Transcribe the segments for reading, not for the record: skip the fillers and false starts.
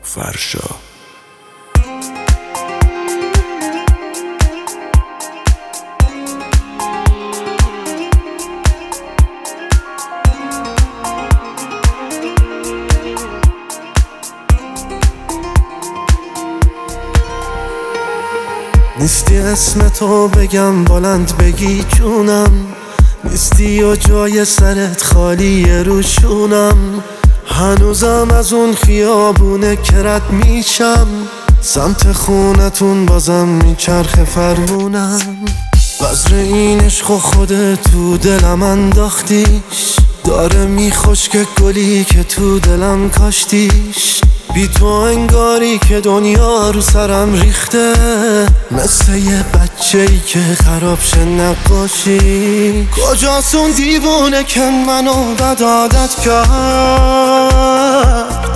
فرشا. نیستی اسم تو بگم بلند بگی جونم، نیستی و جای سرت خالیه روشونم. هنوزم از اون خیابونه که رد میشم، سمت خونتون بازم میچرخه فرمونم. بذر این عشق و خودت تو دلم انداختیش، داره میخشک گلی که تو دلم کاشتیش. بی تو انگاری که دنیا رو سرم ریخته، مثل یه بچه‌ای که خراب شه نقاشی. کجاست اون دیوونه که منو بد عادت کرد؟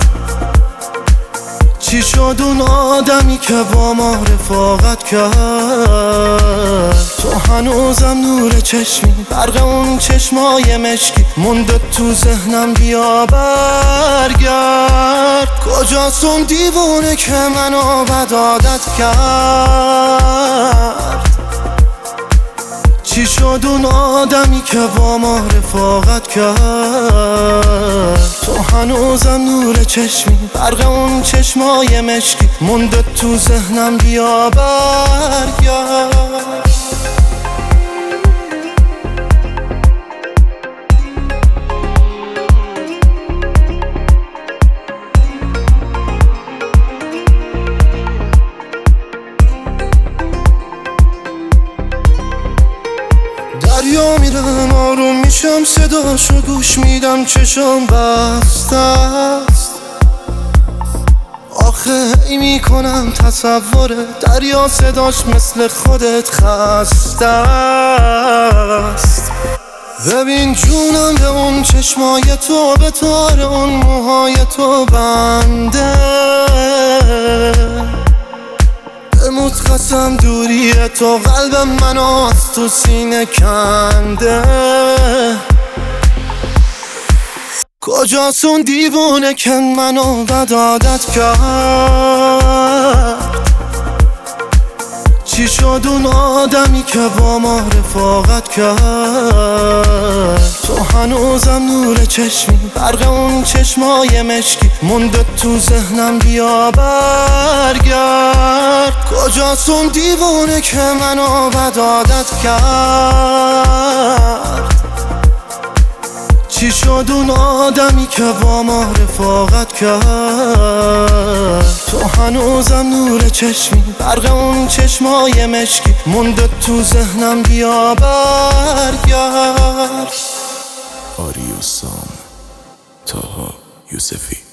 چی شد اون آدمی که با ما رفاقت کرد؟ تو هنوزم نور چشمی، برق اون چشمای مشکی مونده تو ذهنم، بیا برگرد. کجاست اون دیوونه که منو بد عادت کرد؟ چی شد اون آدمی که با ما رفاقت کرد؟ تو هنوزم نور چشمی، برق اون چشمای مشکی مونده تو ذهنم، بیا برگرد. دریا میرم آروم میشم، صداشو گوش میدم، چشم بسته است. آخه ای میکنم تصور دریا، صداش مثل خودت خسته است. ببین جونم به اون چشمای تو، به تار اون موهای تو بنده. بموت قسم دوری تو، قلب منو از تو سینه کنده. کجاست اون دیوونه که منو بد عادت کرد؟ چی شد اون آدمی که با ما رفاقت کرد؟ تو هنوزم نور چشمی، برق اون چشمای مشکی مونده تو ذهنم، بیا برگرد. کجاست اون دیوونه که منو بد عادت کرد؟ چی شد اون آدمی که با ما رفاقت کرد؟ تو هنوزم نور چشمی، برق اون چشمای مشکی مونده تو ذهنم، بیا برگرد. آریوسام، طاها یوسفی.